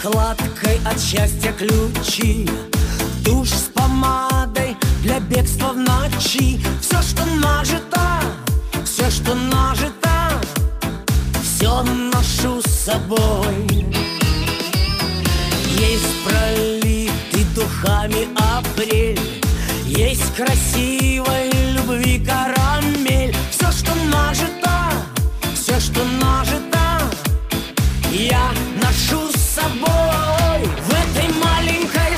Шоколадкой от счастья ключи, тушь с помадой для бегства в ночи. Все, что нажито, все, что нажито, все ношу с собой. Есть пролитый духами апрель, есть красивой любви карамель. Все, что нажито, все, что нажито, я ношу с собой. В этой маленькой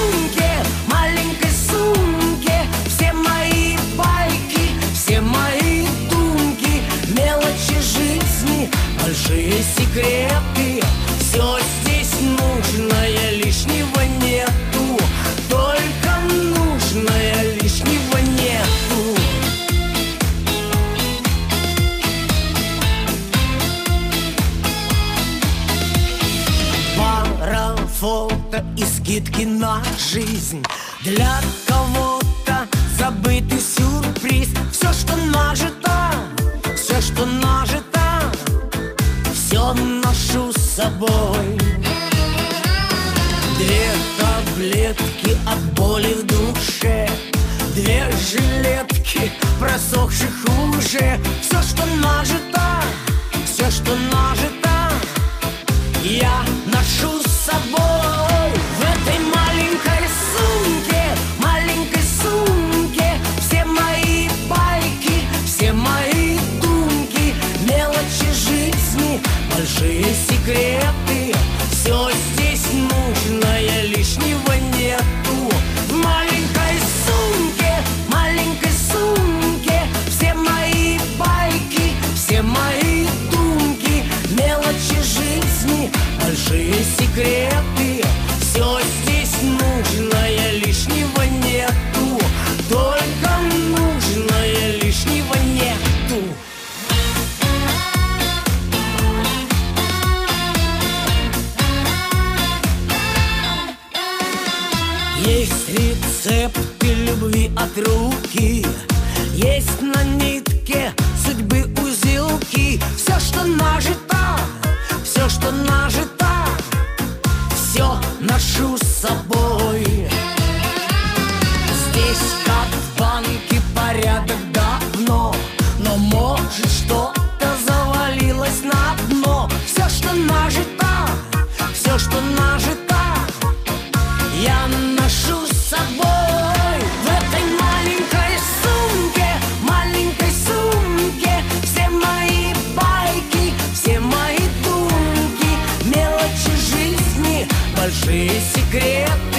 сумке все мои байки, все мои думки, мелочи жизни, большие секреты. Все здесь нужное, лишнего нету, только нужное, лишнего нету. Пара фото и скидки на жизнь, для кого-то забытый сюрприз. Все, что нажито, все, что нажито, все ношу с собой. 2 таблетки от боли в душе, 2 жилетки просохших уже. Все, что нажито, все, что нажито, я ношу с собой. В этой маленькой сумке все мои байки, все мои думки, мелочи жизни, большие секреты. Все здесь нужное, лишнего нету. В маленькой сумке все мои байки, все мои думки, мелочи жизни, большие секреты. Все здесь нужное, лишнего нету, только нужное, лишнего нету. Есть рецепты любви от руки, есть на нитке судьбы узелки. Все, что нажито, все, что нажито, все ношу с собой. Здесь, как в банке, порядок давно, но может что-то завалилось на дно. Все, что нажито, все, что нажито, я ношу с собой. В этой маленькой сумке все мои байки, все мои думки, мелочи жизни, большие секреты.